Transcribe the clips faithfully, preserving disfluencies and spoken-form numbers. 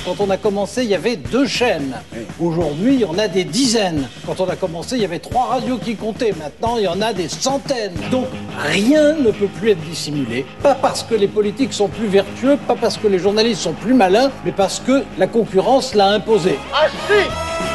Quand on a commencé, il y avait deux chaînes. Aujourd'hui, il y en a des dizaines. Quand on a commencé, il y avait trois radios qui comptaient. Maintenant, il y en a des centaines. Donc, rien ne peut plus être dissimulé. Pas parce que les politiques sont plus vertueux, pas parce que les journalistes sont plus malins, mais parce que la concurrence l'a imposé. Ah si!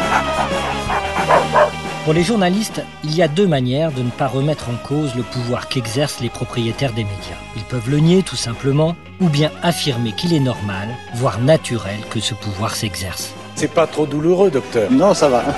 Pour les journalistes, il y a deux manières de ne pas remettre en cause le pouvoir qu'exercent les propriétaires des médias. Ils peuvent le nier tout simplement, ou bien affirmer qu'il est normal, voire naturel, que ce pouvoir s'exerce. C'est pas trop douloureux, docteur? Non, ça va.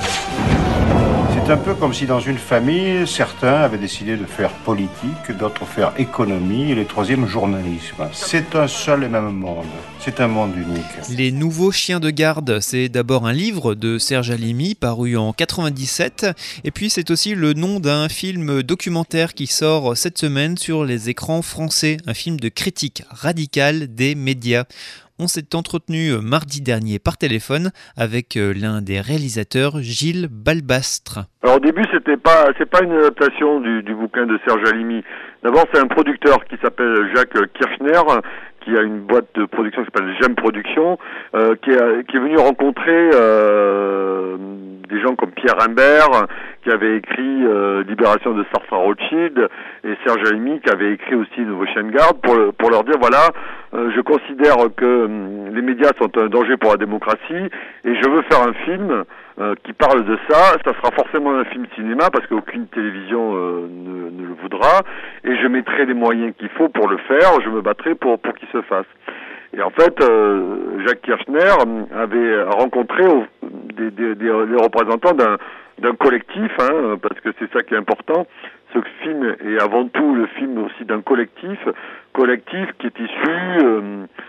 C'est un peu comme si dans une famille, certains avaient décidé de faire politique, d'autres faire économie et les troisièmes journalisme. C'est un seul et même monde. C'est un monde unique. Les nouveaux chiens de garde, c'est d'abord un livre de Serge Halimi paru en quatre-vingt-dix-sept et puis c'est aussi le nom d'un film documentaire qui sort cette semaine sur les écrans français, un film de critique radicale des médias. On s'est entretenu mardi dernier par téléphone avec l'un des réalisateurs, Gilles Balbastre. Alors au début, c'était pas, c'est pas une adaptation du, du bouquin de Serge Halimi. D'abord, c'est un producteur qui s'appelle Jacques Kirchner, qui a une boîte de production qui s'appelle J'aime Production, euh, qui, a, qui est venu rencontrer euh, des gens comme Pierre Imbert, qui avait écrit euh, Libération de Sartre à Rothschild, et Serge Halimi, qui avait écrit aussi Nouveau Chien de Garde, pour, pour leur dire, voilà, euh, je considère que euh, les médias sont un danger pour la démocratie, et je veux faire un film euh, qui parle de ça. Ça sera forcément un film cinéma, parce qu'aucune télévision euh, ne, ne le voudra, et je mettrai les moyens qu'il faut pour le faire, je me battrai pour, pour qu'il se fasse. Et en fait, euh, Jacques Kirchner avait rencontré au, des, des, des, des représentants d'un d'un collectif, hein, parce que c'est ça qui est important. Ce film est avant tout le film aussi d'un collectif, collectif qui est issu, euh,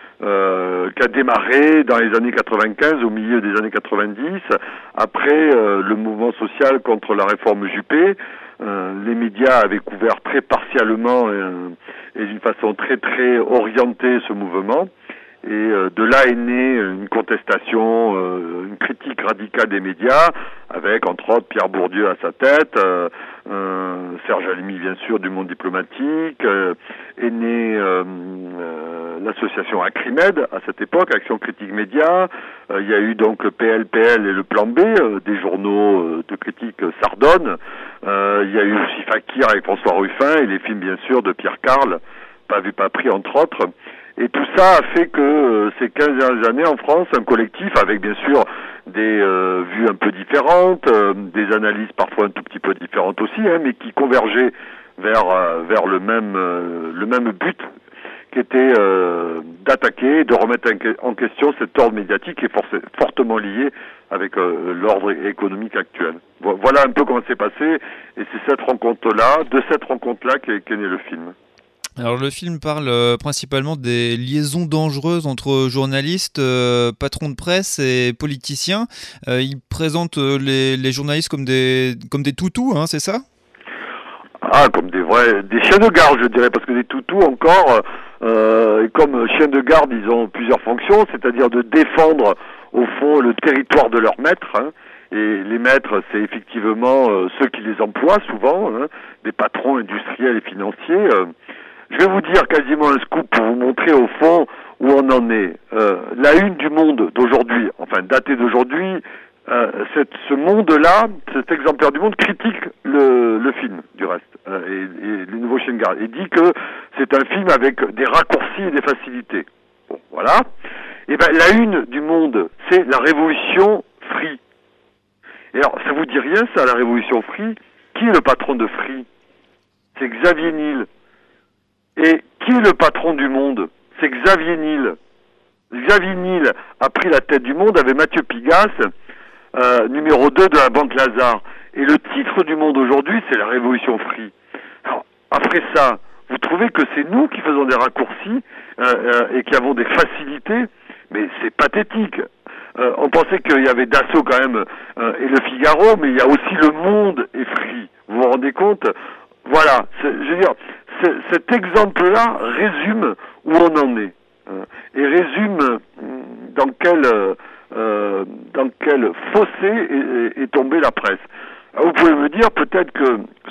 euh, qui a démarré dans les années quatre-vingt-quinze, au milieu des années quatre-vingt-dix, après euh, le mouvement social contre la réforme Juppé. Euh, les médias avaient couvert très partiellement euh, et d'une façon très très orientée ce mouvement. Et euh, de là est née une contestation, euh, une critique radicale des médias, avec entre autres Pierre Bourdieu à sa tête, euh, euh, Serge Halimi bien sûr du monde diplomatique, euh, est née euh, euh, l'association Acrimed à cette époque, Action Critique Média. Euh, il y a eu donc le P L P L et le Plan B, euh, des journaux euh, de critique Sardone. Euh, il y a eu aussi Fakir avec François Ruffin et les films bien sûr de Pierre Carl, Pas vu pas pris entre autres. Et tout ça a fait que euh, ces quinze dernières années en France, un collectif avec bien sûr des euh, vues un peu différentes, euh, des analyses parfois un tout petit peu différentes aussi, hein, mais qui convergeaient vers euh, vers le même euh, le même but, qui était euh, d'attaquer, de remettre en question cet ordre médiatique qui est forc- fortement lié avec euh, l'ordre économique actuel. Voilà un peu comment c'est passé, et c'est cette rencontre-là, de cette rencontre-là qu'est, qu'est né le film. Alors le film parle euh, principalement des liaisons dangereuses entre journalistes, euh, patrons de presse et politiciens. Euh, il présente euh, les, les journalistes comme des comme des toutous, hein, c'est ça? Ah, comme des vrais, des chiens de garde, je dirais, parce que des toutous encore, euh, comme chiens de garde, ils ont plusieurs fonctions, c'est-à-dire de défendre au fond le territoire de leur maître. Hein. Et les maîtres, c'est effectivement euh, ceux qui les emploient souvent, hein, des patrons industriels et financiers. Euh, Je vais vous dire quasiment un scoop pour vous montrer au fond où on en est. Euh, la une du Monde d'aujourd'hui, enfin datée d'aujourd'hui, euh, cette, ce monde-là, cet exemplaire du Monde critique le, le film du reste euh, et, et les nouveaux chiens de garde. Il dit que c'est un film avec des raccourcis et des facilités. Bon, voilà. Et ben la une du Monde, c'est la révolution Free. Et alors, ça vous dit rien ça, la révolution Free? Qui est le patron de Free? C'est Xavier Niel. Et qui est le patron du Monde? C'est Xavier Niel. Xavier Niel a pris la tête du Monde avec Mathieu Pigasse, euh, numéro deux de la Banque Lazare. Et le titre du Monde aujourd'hui, c'est la Révolution Free. Alors, après ça, vous trouvez que c'est nous qui faisons des raccourcis euh, euh, et qui avons des facilités? Mais c'est pathétique. Euh, on pensait qu'il y avait Dassault quand même euh, et le Figaro, mais il y a aussi le Monde et Free. Vous vous rendez compte? Voilà, c'est, je veux dire, c'est, cet exemple-là résume où on en est, hein, et résume dans quel, euh, dans quel fossé est, est, est tombée la presse. Alors vous pouvez me dire peut-être que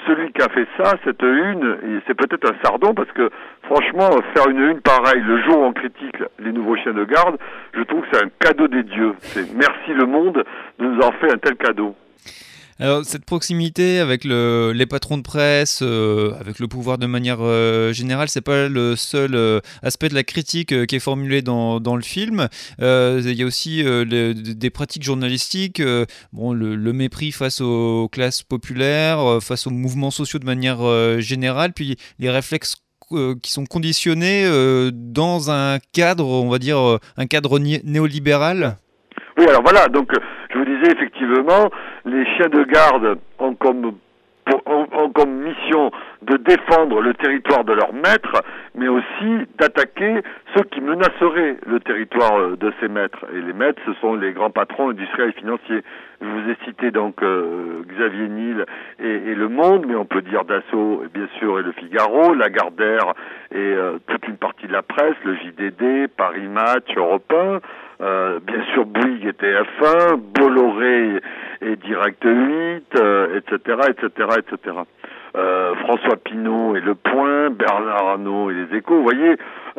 celui qui a fait ça, cette une, c'est peut-être un sardon, parce que franchement, faire une une pareille le jour où on critique les nouveaux chiens de garde, je trouve que c'est un cadeau des dieux. C'est merci le monde de nous avoir fait un tel cadeau. Alors, cette proximité avec le, les patrons de presse, euh, avec le pouvoir de manière euh, générale, c'est pas le seul euh, aspect de la critique euh, qui est formulé dans, dans le film. Euh, il y a aussi euh, les, des pratiques journalistiques, euh, bon, le, le mépris face aux classes populaires, euh, face aux mouvements sociaux de manière euh, générale, puis les réflexes euh, qui sont conditionnés euh, dans un cadre, on va dire, euh, un cadre ni- néolibéral. Oui, alors voilà, donc je vous disais effectivement, les chiens de garde ont comme, ont, ont comme mission de défendre le territoire de leur maître, mais aussi d'attaquer ceux qui menaceraient le territoire de ces maîtres. Et les maîtres, ce sont les grands patrons industriels et financiers. Je vous ai cité donc euh, Xavier Niel et, et Le Monde, mais on peut dire Dassault, bien sûr, et Le Figaro, Lagardère et euh, toute une partie de la presse, le J D D, Paris Match, Europe un, euh, bien sûr Bouygues et T F un, Bolloré et Direct huit, euh, et cetera, et cetera, et cetera. Euh, François Pinault et Le Point, Bernard Arnault et Les Échos, vous voyez, euh,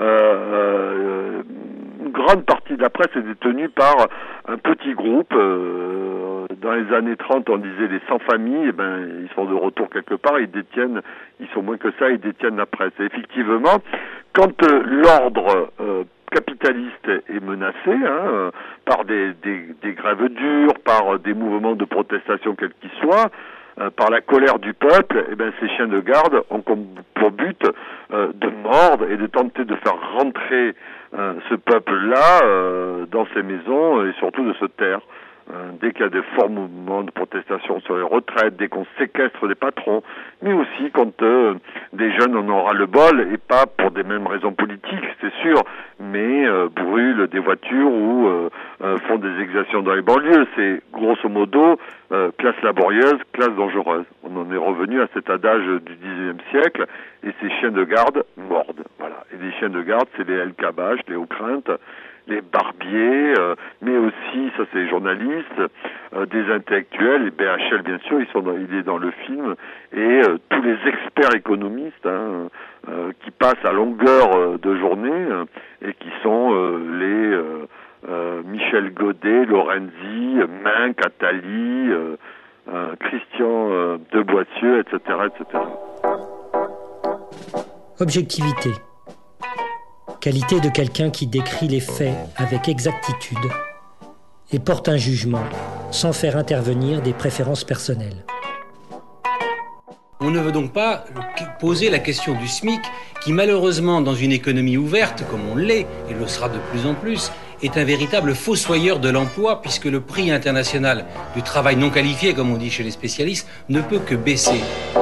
euh, une grande partie de la presse est détenue par un petit groupe. Euh, dans les années trente, on disait les cent familles, et ben ils sont de retour quelque part, ils détiennent, ils sont moins que ça, ils détiennent la presse. Et effectivement, quand euh, l'ordre euh, capitaliste est menacé, hein, euh, par des, des, des grèves dures, par des mouvements de protestation quels qu'ils soient, euh, par la colère du peuple, eh ben ces chiens de garde ont comme pour but euh, de mordre et de tenter de faire rentrer euh, ce peuple-là euh, dans ses maisons et surtout de se taire. Euh, dès qu'il y a de forts mouvements de protestation sur les retraites, dès qu'on séquestre des patrons, mais aussi quand euh, des jeunes en aura le bol, et pas pour des mêmes raisons politiques, c'est sûr, mais euh, brûlent des voitures ou euh, euh, font des exactions dans les banlieues. C'est grosso modo euh, classe laborieuse, classe dangereuse. On en est revenu à cet adage du dix-neuvième siècle, et ces chiens de garde mordent. Voilà. Et les chiens de garde, c'est les El Kabbach, les Haut-Craintes, les barbiers, euh, mais aussi, ça c'est les journalistes, euh, des intellectuels, les B H L bien sûr, ils sont dans, il est dans le film, et euh, tous les experts économistes hein, euh, qui passent à longueur euh, de journée euh, et qui sont euh, les euh, euh, Michel Godet, Lorenzi, Minck, Attali, euh, euh, Christian euh, de Boissieu, et cetera, et cetera. Objectivité. Qualité de quelqu'un qui décrit les faits avec exactitude et porte un jugement sans faire intervenir des préférences personnelles. On ne veut donc pas poser la question du SMIC qui malheureusement dans une économie ouverte comme on l'est et le sera de plus en plus est un véritable fossoyeur de l'emploi puisque le prix international du travail non qualifié comme on dit chez les spécialistes ne peut que baisser.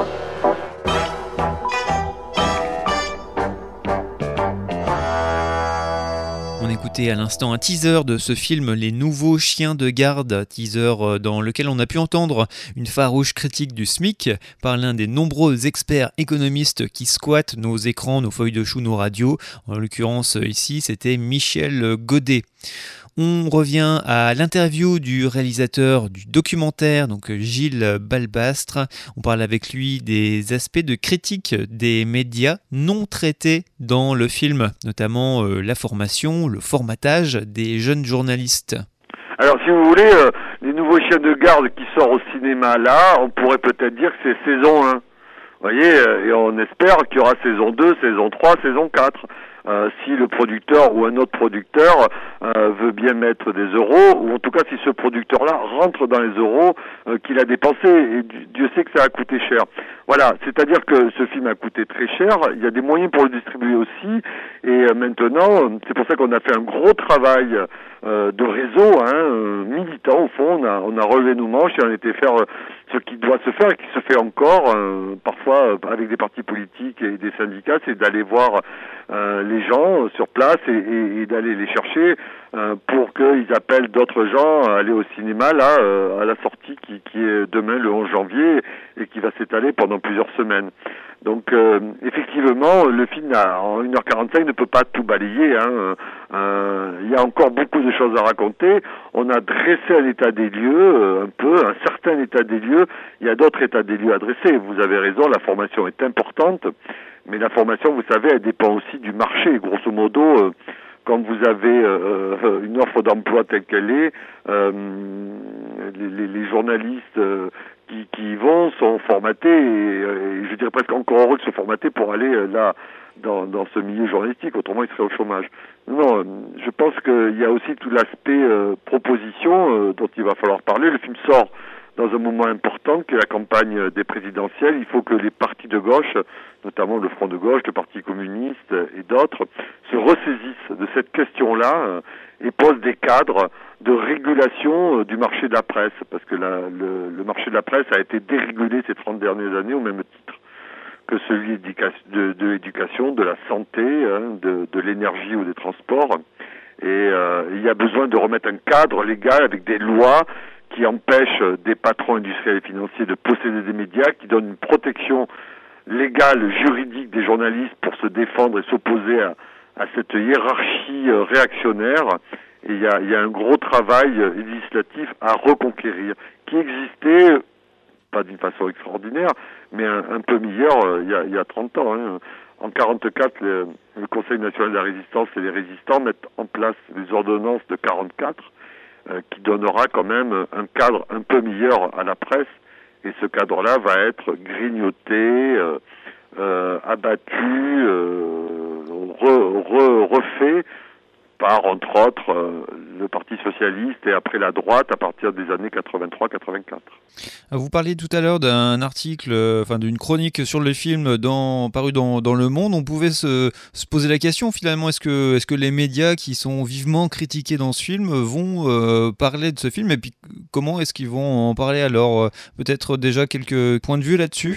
On écoutait à l'instant un teaser de ce film Les Nouveaux Chiens de Garde, teaser dans lequel on a pu entendre une farouche critique du SMIC par l'un des nombreux experts économistes qui squattent nos écrans, nos feuilles de chou, nos radios. En l'occurrence ici, c'était Michel Godet. On revient à l'interview du réalisateur du documentaire, donc Gilles Balbastre. On parle avec lui des aspects de critique des médias non traités dans le film, notamment euh, la formation, le formatage des jeunes journalistes. Alors si vous voulez, euh, les nouveaux chiens de garde qui sortent au cinéma là, on pourrait peut-être dire que c'est saison un. Vous voyez, euh, et on espère qu'il y aura saison deux, saison trois, saison quatre. Euh, si le producteur ou un autre producteur euh, veut bien mettre des euros, ou en tout cas si ce producteur-là rentre dans les euros euh, qu'il a dépensés, et Dieu sait que ça a coûté cher. Voilà, c'est-à-dire que ce film a coûté très cher, il y a des moyens pour le distribuer aussi, et euh, maintenant, c'est pour ça qu'on a fait un gros travail euh, de réseau, hein, euh, militant au fond, on a, on a relevé nos manches et on a été faire euh, ce qui doit se faire et qui se fait encore, euh, parfois euh, avec des partis politiques et des syndicats, c'est d'aller voir euh, les gens sur place et, et, et d'aller les chercher euh, pour qu'ils appellent d'autres gens à aller au cinéma là euh, à la sortie qui, qui est demain le onze janvier et qui va s'étaler pendant plusieurs semaines. Donc euh, effectivement, le film a, en une heure quarante-cinq ne peut pas tout balayer. Hein. Euh, il y a encore beaucoup de choses à raconter. On a dressé un état des lieux, euh, un peu, un certain état des lieux. Il y a d'autres états des lieux à dresser. Vous avez raison, la formation est importante. Mais la formation, vous savez, elle dépend aussi du marché. Grosso modo, euh, quand vous avez euh, une offre d'emploi telle qu'elle est, euh, les, les, les journalistes... Euh, Qui, qui y vont sont formatés et, et je dirais presque encore heureux de se formater pour aller euh, là dans, dans ce milieu journalistique, autrement ils seraient au chômage. Non, euh, je pense qu'il y a aussi tout l'aspect euh, proposition euh, dont il va falloir parler. Le film sort dans un moment important qui est la campagne des présidentielles. Il faut que les partis de gauche, notamment le Front de gauche, le Parti communiste et d'autres, se ressaisissent de cette question-là euh, et posent des cadres de régulation euh, du marché de la presse, parce que la, le, le marché de la presse a été dérégulé ces trente dernières années au même titre que celui de, de l'éducation, de la santé, hein, de, de l'énergie ou des transports. Et euh, il y a besoin de remettre un cadre légal avec des lois qui empêchent des patrons industriels et financiers de posséder des médias, qui donnent une protection légale, juridique des journalistes pour se défendre et s'opposer à, à cette hiérarchie euh, réactionnaire. Et il y a, il y a un gros travail législatif à reconquérir, qui existait, pas d'une façon extraordinaire, mais un, un peu meilleur euh, il, y a, il y a trente ans. Hein. En quarante-quatre, le, le Conseil national de la résistance et les résistants mettent en place les ordonnances de quarante-quatre, euh, qui donnera quand même un cadre un peu meilleur à la presse. Et ce cadre-là va être grignoté, euh, euh, abattu, euh, re, re, refait, par, entre autres, euh, le Parti socialiste et après la droite à partir des années quatre-vingt-trois quatre-vingt-quatre. Vous parliez tout à l'heure d'un article, enfin d'une chronique sur le film dans, paru dans, dans Le Monde. On pouvait se, se poser la question finalement, est-ce que, est-ce que les médias qui sont vivement critiqués dans ce film vont euh, parler de ce film, et puis comment est-ce qu'ils vont en parler alors? Peut-être déjà quelques points de vue là-dessus?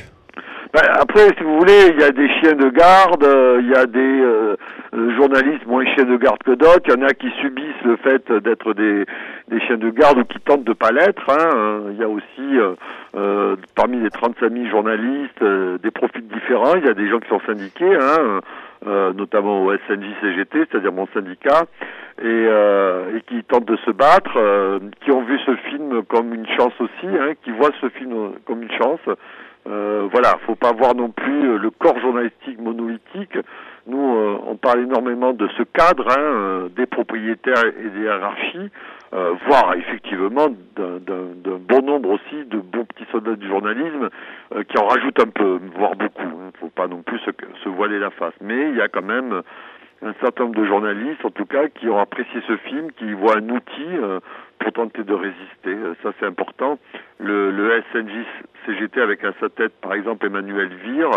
Après, si vous voulez, il y a des chiens de garde, euh, il y a des euh, journalistes moins chiens de garde que d'autres, il y en a qui subissent le fait d'être des, des chiens de garde ou qui tentent de pas l'être. Hein. Il y a aussi, euh, euh, parmi les trente-cinq mille journalistes, euh, des profils différents. Il y a des gens qui sont syndiqués, hein, euh, notamment au S N J C G T, c'est-à-dire mon syndicat, et, euh, et qui tentent de se battre, euh, qui ont vu ce film comme une chance aussi, hein, qui voient ce film comme une chance. Euh, voilà, faut pas voir non plus le corps journalistique monolithique. Nous, euh, on parle énormément de ce cadre, hein, euh, des propriétaires et des hiérarchies, euh, voire effectivement d'un, d'un, d'un bon nombre aussi de bons petits soldats du journalisme euh, qui en rajoutent un peu, voire beaucoup. Hein. Faut pas non plus se, se voiler la face. Mais il y a quand même un certain nombre de journalistes, en tout cas, qui ont apprécié ce film, qui y voient un outil euh, pour tenter de résister. Euh, ça, c'est important. Le, le S N J C G T, avec à sa tête, par exemple, Emmanuel Vire,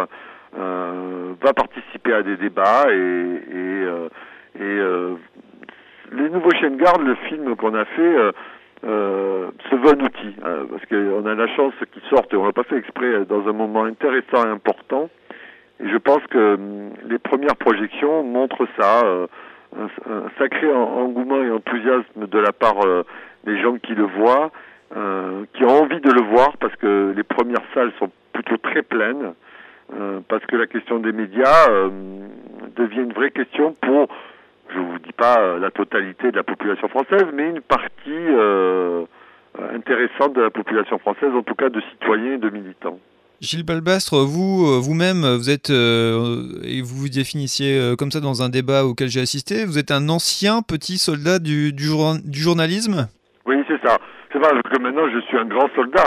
euh, va participer à des débats et, et, euh, et euh, Les Nouveaux Chiens de Garde, le film qu'on a fait, euh, euh, se veut un outil, euh, parce qu'on a la chance qu'il sorte, et on l'a pas fait exprès, dans un moment intéressant et important. Et je pense que euh, les premières projections montrent ça, euh, un, un sacré engouement et enthousiasme de la part euh, des gens qui le voient, euh, qui ont envie de le voir, parce que les premières salles sont plutôt très pleines, euh, parce que la question des médias euh, devient une vraie question pour, je vous dis pas euh, la totalité de la population française, mais une partie euh, intéressante de la population française, en tout cas de citoyens et de militants. Gilles Balbastre, vous, vous-même, vous êtes, euh, et vous vous définissiez euh, comme ça dans un débat auquel j'ai assisté, vous êtes un ancien petit soldat du, du, jour, du journalisme ? Oui, c'est ça. C'est vrai que maintenant je suis un grand soldat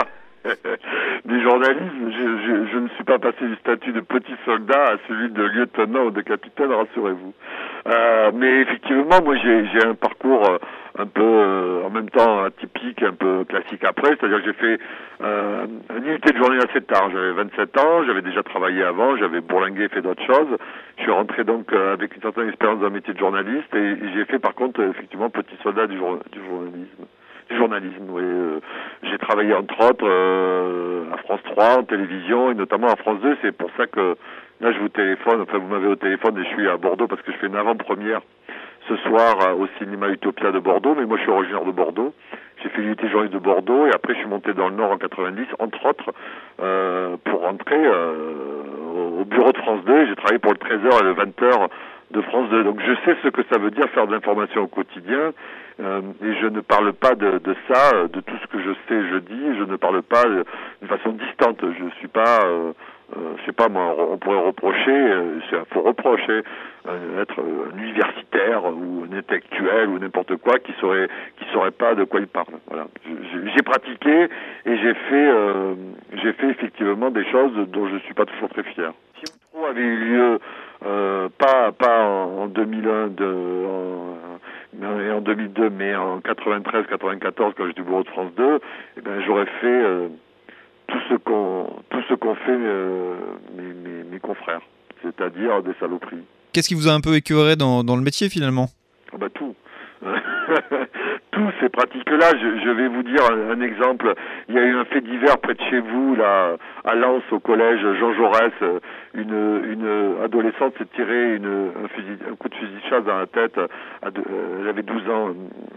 du journalisme. Je, je, je ne suis pas passé du statut de petit soldat à celui de lieutenant ou de capitaine, rassurez-vous. Euh, mais effectivement, moi j'ai, j'ai un parcours euh, un peu, euh, en même temps atypique, un peu classique après. C'est-à-dire que j'ai fait euh, une unité de journée assez tard. J'avais vingt-sept ans, j'avais déjà travaillé avant, j'avais bourlingué, fait d'autres choses. Je suis rentré donc euh, avec une certaine expérience dans le métier de journaliste et, et j'ai fait par contre effectivement petit soldat du, jour, du journalisme. Du journalisme, oui. Euh, j'ai travaillé entre autres euh, à France trois, en télévision et notamment à France deux. C'est pour ça que là je vous téléphone, enfin vous m'avez au téléphone et je suis à Bordeaux parce que je fais une avant-première ce soir euh, au cinéma Utopia de Bordeaux. Mais moi je suis originaire de Bordeaux. J'ai fait l'unité journaliste de Bordeaux et après je suis monté dans le Nord en quatre-vingt-dix, entre autres, euh, pour rentrer euh, au, au bureau de France deux, et j'ai travaillé pour le treize heures et le vingt heures de France deux. Donc je sais ce que ça veut dire faire de l'information au quotidien, euh, et je ne parle pas de, de ça, de tout ce que je sais, je dis, je ne parle pas de, d'une façon distante. Je suis pas, euh, euh, je sais pas moi, on pourrait reprocher, euh, c'est un faux reproche, euh, être un universitaire ou un intellectuel ou n'importe quoi qui saurait, qui saurait pas de quoi il parle. Voilà. J'ai, j'ai pratiqué et j'ai fait, euh, j'ai fait effectivement des choses dont je suis pas toujours très fier. Si Outreau avait eu lieu Euh, pas pas en, en deux mille un de, en, et en deux mille deux, mais en quatre-vingt-treize quatre-vingt-quatorze quand j'étais au bureau de France deux, eh ben j'aurais fait euh, tout ce qu'on tout ce qu'ont fait euh, mes, mes, mes confrères, c'est-à-dire des saloperies. Qu'est-ce qui vous a un peu écœuré dans, dans le métier finalement? Oh bah tout. Tous ces pratiques-là, je, je vais vous dire un, un exemple. Il y a eu un fait divers près de chez vous, là, à Lens, au collège Jean Jaurès. Une, une adolescente s'est tiré une, un, fusil, un coup de fusil de chasse dans la tête. À de, euh, elle avait douze ans.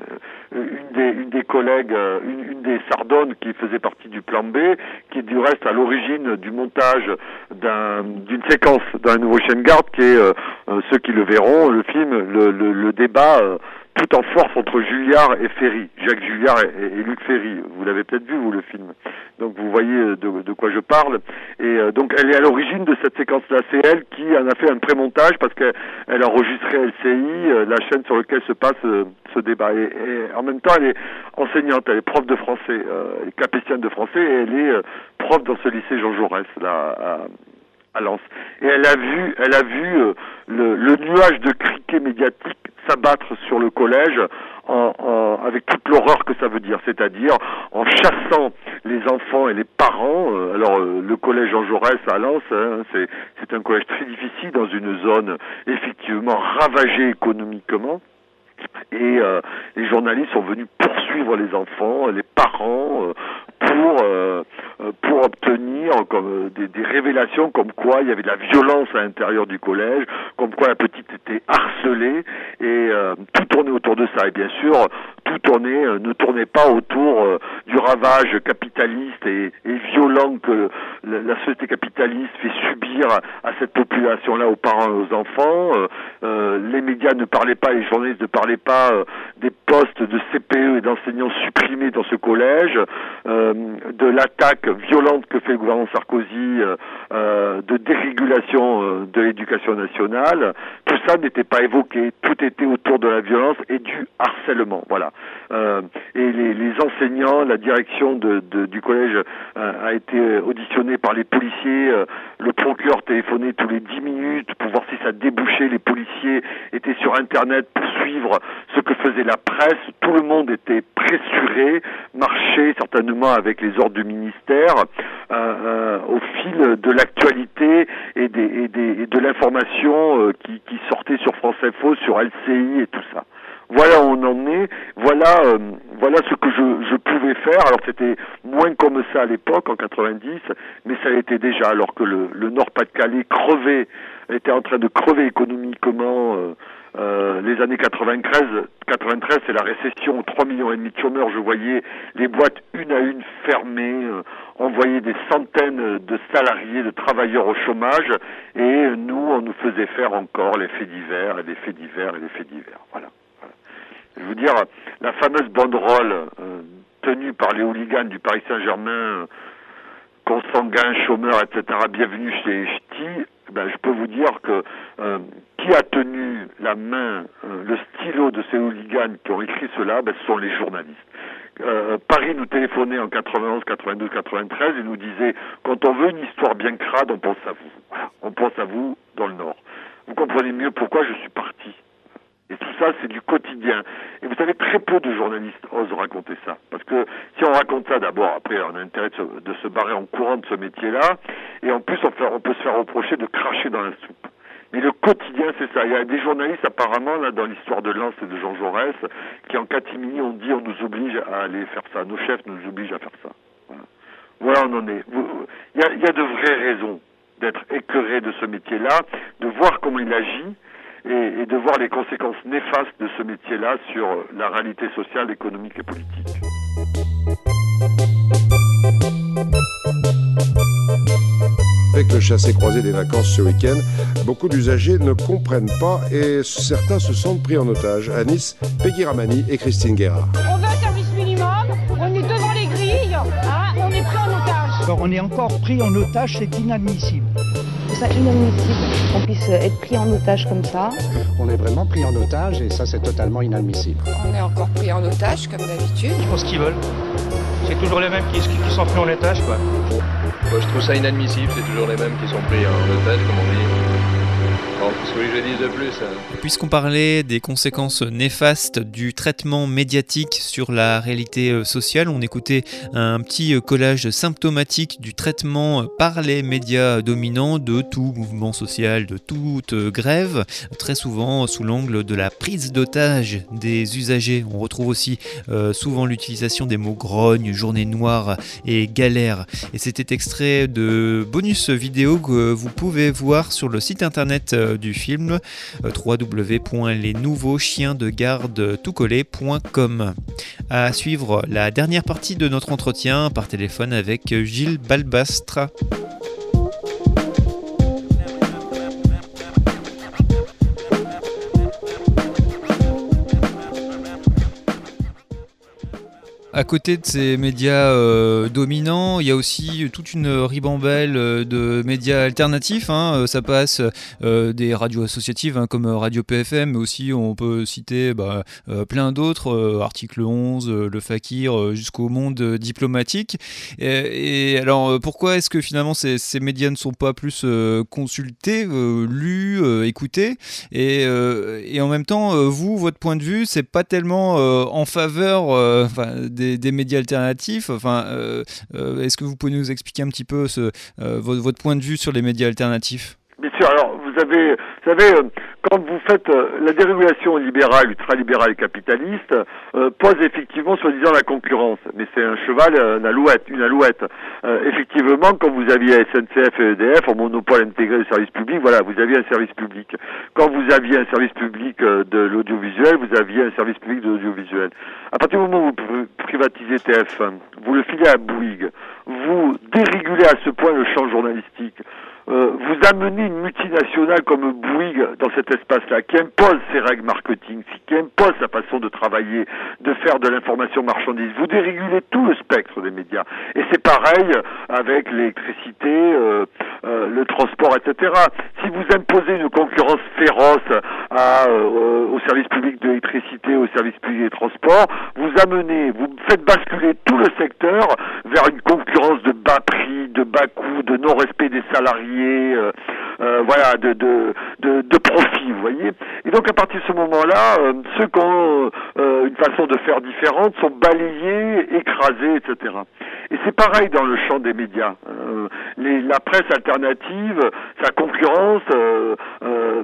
Une des, une des collègues, une, une des Sardonnes qui faisait partie du plan B, qui est du reste à l'origine du montage d'un, d'une séquence d'un nouveau chien de garde, qui est, euh, ceux qui le verront, le film, le, le, le débat... Euh, tout en force entre Julliard et Ferry, Jacques Julliard et, et, et Luc Ferry. Vous l'avez peut-être vu, vous, le film. Donc vous voyez de, de quoi je parle. Et euh, donc elle est à l'origine de cette séquence-là. C'est elle qui en a fait un pré-montage parce qu'elle a enregistré L C I, euh, la chaîne sur laquelle se passe euh, ce débat. Et, et en même temps, elle est enseignante, elle est prof de français, euh, elle est capétienne de français, et elle est euh, prof dans ce lycée Jean Jaurès, là, à, à Lens. Et elle a vu, elle a vu euh, le, le nuage de criquets médiatiques s'abattre sur le collège en, en, avec toute l'horreur que ça veut dire, c'est-à-dire en chassant les enfants et les parents. Euh, alors euh, le collège Jean Jaurès à Lens, hein, c'est, c'est un collège très difficile dans une zone effectivement ravagée économiquement. Et euh, les journalistes sont venus poursuivre les enfants, les parents, euh, pour euh, pour obtenir comme des, des révélations comme quoi il y avait de la violence à l'intérieur du collège, comme quoi la petite était harcelée, et euh, tout tournait autour de ça. Et bien sûr, tout tournait, euh, ne tournait pas autour euh, du ravage capitaliste et, et violent que la, la société capitaliste fait subir à, à cette population-là, aux parents et aux enfants. Euh, euh, les médias ne parlaient pas, les journalistes ne parlaient pas euh, des postes de C P E et d'enseignants supprimés dans ce collège, euh, de l'attaque violente que fait le gouvernement Sarkozy, euh, euh, de dérégulation euh, de l'éducation nationale. Tout ça n'était pas évoqué, tout était autour de la violence et du harcèlement. Voilà. Euh, et les, les enseignants, la direction de, de, du collège euh, a été auditionnée par les policiers. Euh, le procureur téléphonait tous les dix minutes pour voir si ça débouchait. Les policiers étaient sur Internet pour suivre ce que faisait la presse. Tout le monde était pressuré, marchait certainement avec les ordres du ministère euh, euh, au fil de l'actualité et, des, et, des, et de l'information euh, qui, qui sortait sur France Info, sur L C I et tout ça. Voilà où on en est, voilà euh, voilà ce que je, je pouvais faire. Alors c'était moins comme ça à l'époque, en quatre-vingt-dix, mais ça l'était déjà, alors que le, le Nord-Pas-de-Calais crevait, était en train de crever économiquement. Euh, euh, les années quatre-vingt-treize, quatre-vingt-treize, c'est la récession, trois millions et demi de chômeurs. Je voyais les boîtes une à une fermées, euh, on voyait des centaines de salariés, de travailleurs au chômage, et nous, on nous faisait faire encore les faits divers, et les faits divers, et les faits divers. Voilà. Je veux dire, la fameuse banderole euh, tenue par les hooligans du Paris Saint-Germain, euh, consanguins, chômeurs, et cetera, bienvenue chez Ch'ti, ben, je peux vous dire que euh, qui a tenu la main, euh, le stylo de ces hooligans qui ont écrit cela, ben, ce sont les journalistes. Euh, Paris nous téléphonait en quatre-vingt-onze, quatre-vingt-douze, quatre-vingt-treize et nous disait, quand on veut une histoire bien crade, on pense à vous. Voilà, on pense à vous dans le Nord. Vous comprenez mieux pourquoi je suis parti. Et tout ça, c'est du quotidien. Et vous savez, très peu de journalistes osent raconter ça. Parce que si on raconte ça, d'abord, après, on a intérêt de se, de se barrer en courant de ce métier-là. Et en plus, on, fait, on peut se faire reprocher de cracher dans la soupe. Mais le quotidien, c'est ça. Il y a des journalistes, apparemment, là, dans l'histoire de Lens et de Jean Jaurès, qui, en catimini, ont dit, on nous oblige à aller faire ça. Nos chefs nous obligent à faire ça. Voilà, voilà on en est. Il y a, il y a de vraies raisons d'être écœuré de ce métier-là, de voir comment il agit, Et, et de voir les conséquences néfastes de ce métier-là sur la réalité sociale, économique et politique. The avec le chassé-croisé des vacances ce week-end, beaucoup d'usagers ne comprennent pas et certains se sentent pris en otage. À Nice, Peggy Ramani et Christine Guérard. On veut un service minimum, on est devant les grilles, hein, on est pris en otage. Alors on est encore pris en otage, c'est inadmissible. C'est inadmissible qu'on puisse être pris en otage comme ça. On est vraiment pris en otage et ça c'est totalement inadmissible. On est encore pris en otage comme d'habitude. Ils font ce qu'ils veulent. C'est toujours les mêmes qui, qui sont pris en otage, quoi. Moi je trouve ça inadmissible, c'est toujours les mêmes qui sont pris en otage, comme on dit. Bon, qu'est-ce que je dis de plus hein. Puisqu'on parlait des conséquences néfastes du traitement médiatique sur la réalité sociale, on écoutait un petit collage symptomatique du traitement par les médias dominants de tout mouvement social, de toute grève, très souvent sous l'angle de la prise d'otage des usagers. On retrouve aussi euh, souvent l'utilisation des mots grogne, journée noire et galère. Et c'était extrait de bonus vidéo que vous pouvez voir sur le site internet du film w w w point les nouveaux chiens de garde tout collé point com. À suivre la dernière partie de notre entretien par téléphone avec Gilles Balbastre. À côté de ces médias euh, dominants, il y a aussi toute une ribambelle de médias alternatifs. Hein. Ça passe euh, des radios associatives hein, comme Radio P F M, mais aussi on peut citer bah, euh, plein d'autres, euh, Article onze, euh, Le Fakir, euh, jusqu'au Monde diplomatique. Et, et alors pourquoi est-ce que finalement ces, ces médias ne sont pas plus euh, consultés, euh, lus, euh, écoutés et, euh, et en même temps, euh, vous, votre point de vue, c'est pas tellement euh, en faveur euh, des Des, des médias alternatifs. Enfin, euh, euh, est-ce que vous pouvez nous expliquer un petit peu ce, euh, votre, votre point de vue sur les médias alternatifs ? Bien sûr. Alors, vous avez, vous savez, euh, quand vous faites euh, la dérégulation libérale, ultralibérale et capitaliste, euh, pose effectivement, soi-disant, la concurrence. Mais c'est un cheval, euh, une alouette, une alouette. Euh, effectivement, quand vous aviez S N C F et E D F en monopole intégré du service public, voilà, vous aviez un service public. Quand vous aviez un service public euh, de l'audiovisuel, vous aviez un service public de l'audiovisuel. À partir du moment où vous privatisez T F un, vous le filez à Bouygues, vous dérégulez à ce point le champ journalistique. Euh, vous amenez une multinationale comme Bouygues dans cet espace-là, qui impose ses règles marketing, qui impose sa façon de travailler, de faire de l'information marchandise. Vous dérégulez tout le spectre des médias. Et c'est pareil avec l'électricité, euh, euh, le transport, et cetera. Si vous imposez une concurrence féroce à, euh, au service public de l'électricité, au service public des transports, vous amenez, vous faites basculer tout le secteur vers une concurrence de bas prix, de bas coût, de non-respect des salariés, Euh, euh, voilà, de, de, de, de profit, vous voyez. Et donc à partir de ce moment-là, euh, ceux qui ont euh, une façon de faire différente sont balayés, écrasés, et cetera. Et c'est pareil dans le champ des médias. Euh, les, la presse alternative, sa concurrence, euh, euh,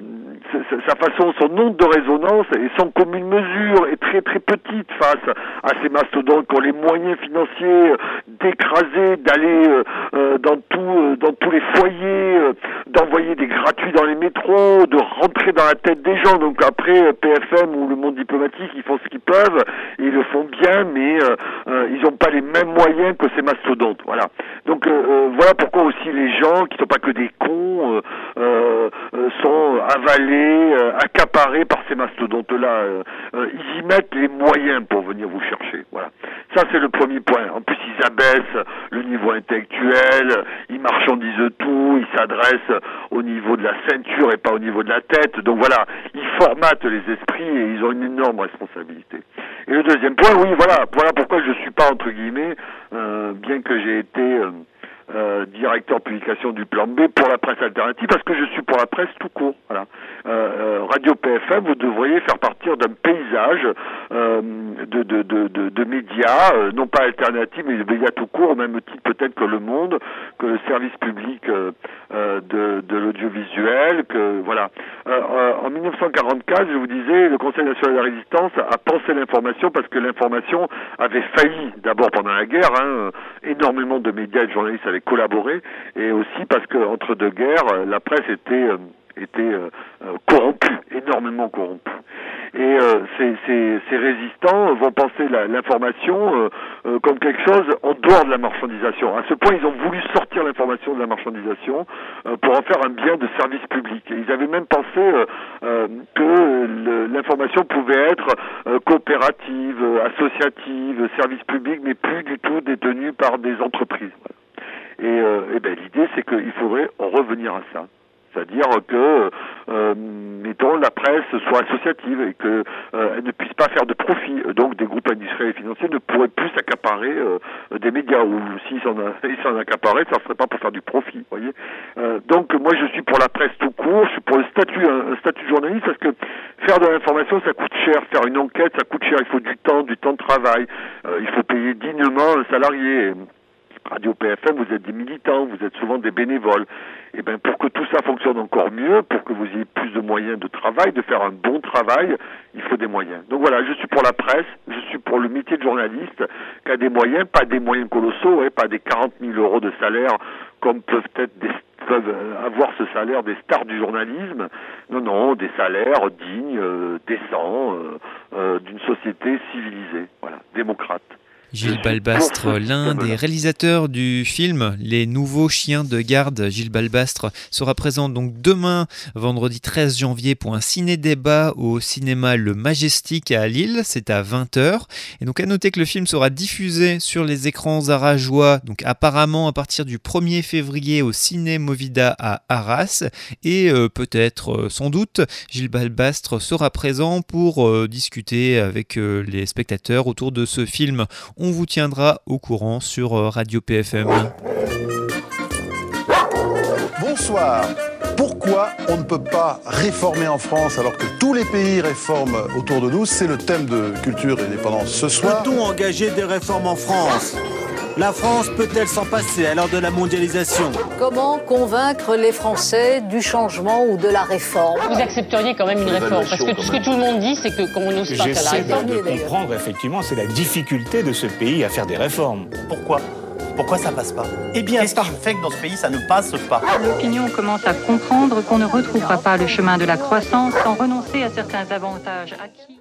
sa façon, son nombre de résonance et sans commune mesure est très très petite face à ces mastodontes qui ont les moyens financiers d'écraser, d'aller euh, dans tout, euh, dans tous les foyers, euh, d'envoyer des gratuits dans les métros, de rentrer dans la tête des gens. Donc après P F M ou le Monde diplomatique, ils font ce qu'ils peuvent, et ils le font bien, mais euh, euh, ils n'ont pas les mêmes moyens que ces mastodontes. Voilà. Donc euh, euh, voilà pourquoi aussi les gens qui ne sont pas que des cons euh, euh, sont avalés, euh, accaparés par ces mastodontes-là. Euh, euh, ils y mettent les moyens pour venir vous chercher. Voilà. Ça c'est le premier point. En plus ils abaissent le niveau intellectuel, ils marchandisent tout, ils s'adressent au niveau de la ceinture et pas au niveau de la tête. Donc voilà, ils formatent les esprits et ils ont une énorme responsabilité. Et le deuxième point, oui, voilà, voilà pourquoi je suis pas entre guillemets, euh, bien que j'ai été euh, euh, directeur publication du Plan B pour la presse alternative, parce que je suis pour la presse tout court. Voilà. Euh, euh, Radio P F M, vous devriez faire partir d'un paysage euh, de, de, de, de, de médias, euh, non pas alternatifs, mais de médias tout court, au même titre peut-être que Le Monde, que le service public euh, euh, de, de l'audiovisuel, que voilà. Euh, euh, en mille neuf cent quarante-quatre, je vous disais, le Conseil national de la résistance a pensé l'information parce que l'information avait failli, d'abord pendant la guerre, hein, énormément de médias et de journalistes avaient collaboré, et aussi parce que entre deux guerres, la presse était euh, était euh, euh, corrompue, énormément corrompue. Et euh, ces, ces, ces résistants vont penser la, l'information euh, euh, comme quelque chose en dehors de la marchandisation. À ce point, ils ont voulu sortir l'information de la marchandisation euh, pour en faire un bien de service public. Et ils avaient même pensé euh, euh, que le, l'information pouvait être euh, coopérative, euh, associative, service public, mais plus du tout détenue par des entreprises. Voilà. Et, euh, et ben, l'idée, c'est qu'il faudrait en revenir à ça. C'est-à-dire que, euh, mettons, la presse soit associative et qu'elle euh, ne puisse pas faire de profit. Donc, des groupes industriels et financiers ne pourraient plus s'accaparer euh, des médias. Ou s'ils s'en, ils s'en accaparaient, ça ne serait pas pour faire du profit. Vous voyez. Euh, donc, moi, je suis pour la presse tout court. Je suis pour le statut, un, un statut de journaliste, parce que faire de l'information, ça coûte cher. Faire une enquête, ça coûte cher. Il faut du temps, du temps de travail. Euh, il faut payer dignement un salarié. Radio P F M, vous êtes des militants, vous êtes souvent des bénévoles. Et bien, pour que tout ça fonctionne encore mieux, pour que vous ayez plus de moyens de travail, de faire un bon travail, il faut des moyens. Donc voilà, je suis pour la presse, je suis pour le métier de journaliste, qui a des moyens, pas des moyens colossaux, hein, pas des quarante mille euros de salaire, comme peuvent être des, peuvent avoir ce salaire des stars du journalisme. Non, non, des salaires dignes, euh, décents, euh, euh, d'une société civilisée, voilà, démocrate. Gilles Balbastre, l'un des réalisateurs du film Les Nouveaux Chiens de Garde. Gilles Balbastre sera présent donc demain, vendredi treize janvier, pour un ciné-débat au cinéma Le Majestic à Lille. C'est à vingt heures. Et donc à noter que le film sera diffusé sur les écrans arageois, donc apparemment à partir du premier février au Ciné Movida à Arras. Et euh, peut-être, euh, sans doute, Gilles Balbastre sera présent pour euh, discuter avec euh, les spectateurs autour de ce film. On vous tiendra au courant sur Radio P F M. Bonsoir. Pourquoi on ne peut pas réformer en France alors que tous les pays réforment autour de nous? C'est le thème de Culture et Indépendance ce soir. Peut-on engager des réformes en France? La France peut-elle s'en passer à l'heure de la mondialisation? Comment convaincre les Français du changement ou de la réforme? Vous accepteriez quand même une réforme? Parce que tout ce que tout le monde dit, c'est que qu'on n'ose pas faire la réforme. J'essaie de comprendre, effectivement, c'est la difficulté de ce pays à faire des réformes. Pourquoi? Pourquoi ça passe pas? Eh bien, qu'est-ce qui fait que dans ce pays, ça ne passe pas? L'opinion commence à comprendre qu'on ne retrouvera pas le chemin de la croissance sans renoncer à certains avantages acquis.